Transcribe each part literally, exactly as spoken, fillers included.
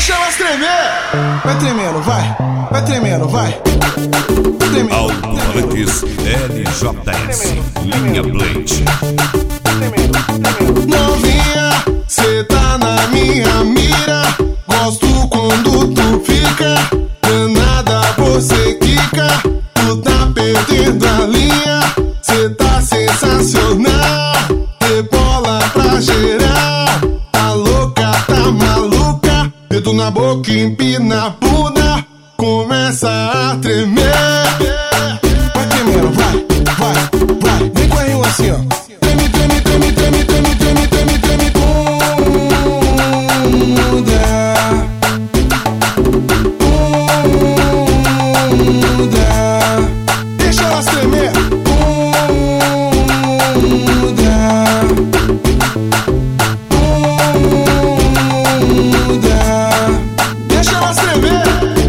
Deixa elas tremer. Vai tremendo, vai. Vai tremendo, vai. Alto-falantes L J S, linha Blade. Novinha, cê tá na minha mira. Gosto quando tu fica. Danada, você quica. Tu tá perdendo a linha. Cê tá sensacional. Rebola pra geral. Tá louca, tá maluca. Dedo na boca, empina a bunda. Começa a tremer. Vai tremendo, vai, vai, vai. Vem com a rio assim, ó. Treme, treme, treme, treme, treme, treme, treme, treme. Bunda. Bunda. Deixa elas tremer. Bunda. Bunda. Deixa elas tremer.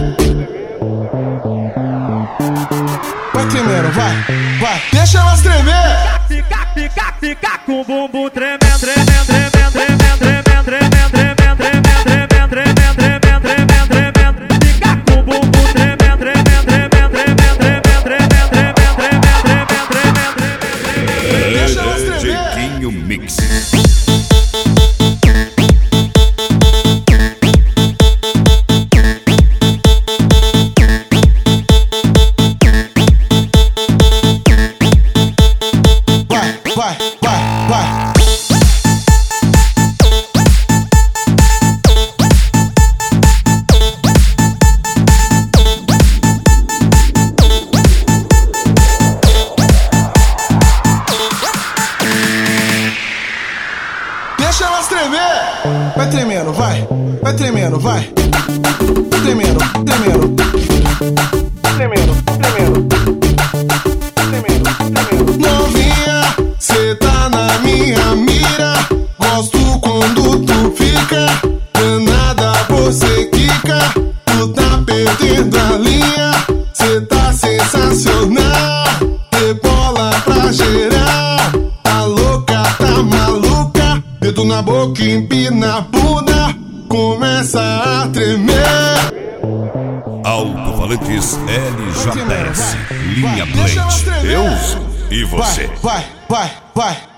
Vai tremendo, vai, vai. Deixa elas tremer. Fica, fica, fica com o bumbum tremendo, tremendo, tremendo, tremendo, tremendo, tremendo, tremendo, tremendo, tremendo, tremendo, tremendo, tremendo. Fica com o bumbum tremendo, tremendo, tremendo, tremendo, tremendo, tremendo, tremendo, tremendo, tremendo. Deixa elas tremer. Jequinho Mix. Vai, vai, vai, vai. Deixa elas tremer. Vai tremendo, vai. Vai tremendo, vai. Vai tremendo, tremendo. Tremendo, tremendo. Tremendo, tremendo. Novinha, cê tá na minha mira. Gosto quando tu fica. Danada, você quica. Tu tá perdendo a linha. Cê tá sensacional. Rebola pra geral. Tá louca, tá maluca. Dedo na boca, empina a bunda. Começa a tremer. Alto-falantes L J S, Vai, linha deixa elas Blade. tremer. Eu uso e você. Vai, vai, vai, vai.